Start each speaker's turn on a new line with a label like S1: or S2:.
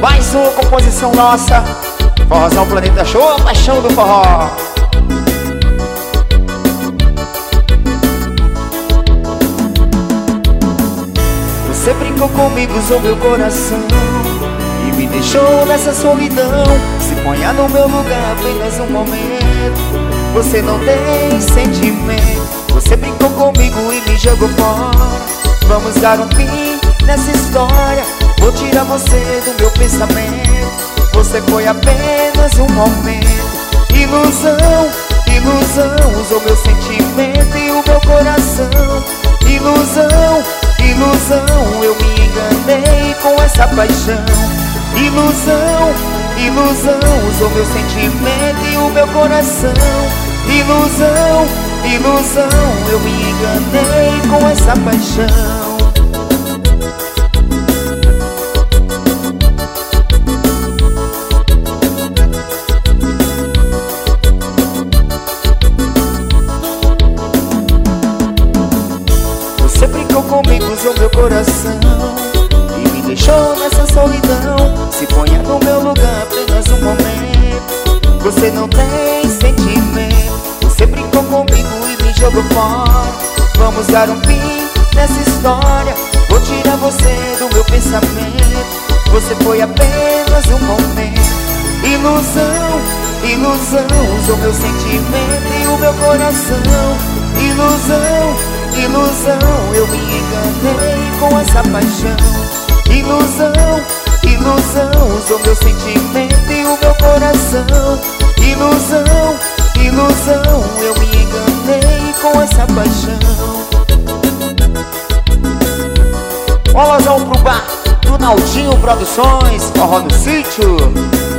S1: Mais uma composição nossa, Forrozão Planeta Show, a paixão do forró. Você brincou comigo, usou meu coração e me deixou nessa solidão. Se ponha no meu lugar apenas um momento. Você não tem sentimento. Você brincou comigo e me jogou fora. Vamos dar um fim nessa história. Vou tirar você do meu pensamento. Você foi apenas um momento. Ilusão, ilusão, usou meu sentimento e o meu coração. Ilusão, ilusão, eu me enganei com essa paixão. Ilusão, ilusão, usou meu sentimento e o meu coração. Ilusão, ilusão, eu me enganei com essa paixão. Você brincou comigo, usou meu coração e me deixou nessa solidão. Se ponha no meu lugar apenas um momento. Você não tem sentimento. Você brincou comigo e me jogou fora. Vamos dar um fim nessa história. Vou tirar você do meu pensamento. Você foi apenas um momento. Ilusão, ilusão, usou meu sentimento e o meu coração. Ilusão, ilusão, eu me enganei com essa paixão. Ilusão, ilusão, usou meu sentimento e o meu coração. Ilusão, ilusão, eu me enganei com essa paixão. Olazão pro bar do Naldinho Produções, forró no sítio.